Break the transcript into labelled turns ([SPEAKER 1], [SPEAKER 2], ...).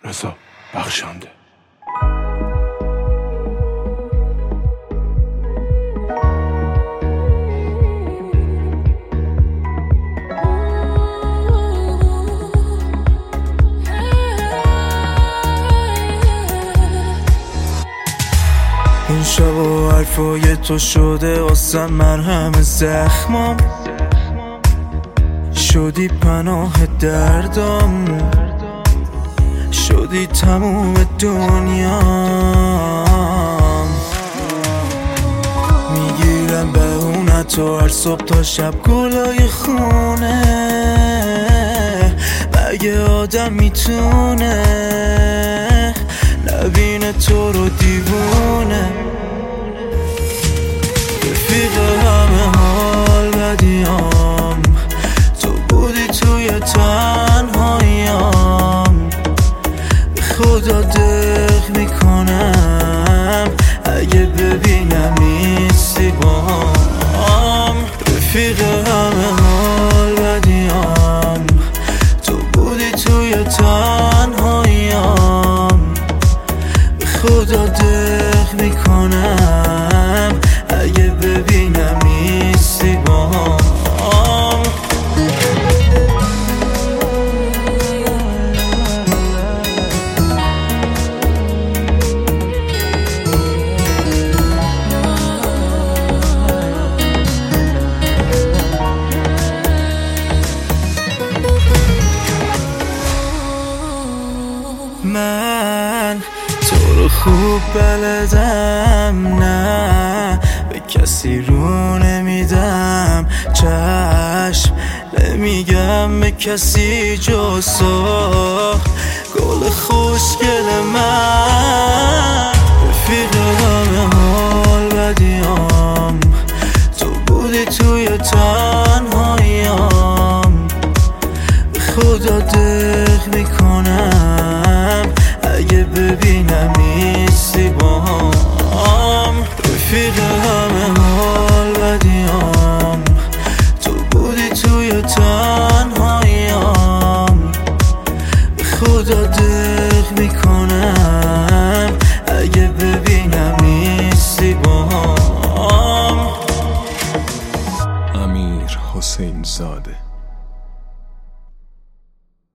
[SPEAKER 1] رضا بخشنده.
[SPEAKER 2] این شب و حرفای تو شده واسم مرهم زخمام، شدی پناه دردم، شدی تموم دنیام. میگیرم بهونتو هر صبح تا شب گلای خونه، مگه آدم میتونه نبینه تو رو دیوونه؟ رفیق همه حال بدیام، تو بودی توی تنهاییام. به خدا دق میکنم اگه ببینم نیستی باهام. رفیق همه حال بدیام، تو بودی توی تنهاییام. به خدا دق میکنم اگه ببینم نیستی باهام. من تو رو خوب بلدم، نه به کسی رو نمیدم چشم، نمیگم به کسی جز تو گل خوشگل من. رفیق همه حال بدیام، تو بودی توی تنهاییام. به خدا دق میکنم اگه ببینم نیستی باهام. رفیق همه حال بدیام، تو بودی توی تنهاییام. به خدا دق میکنم اگه ببینم نیستی باهام.
[SPEAKER 3] امیر حسین زاده.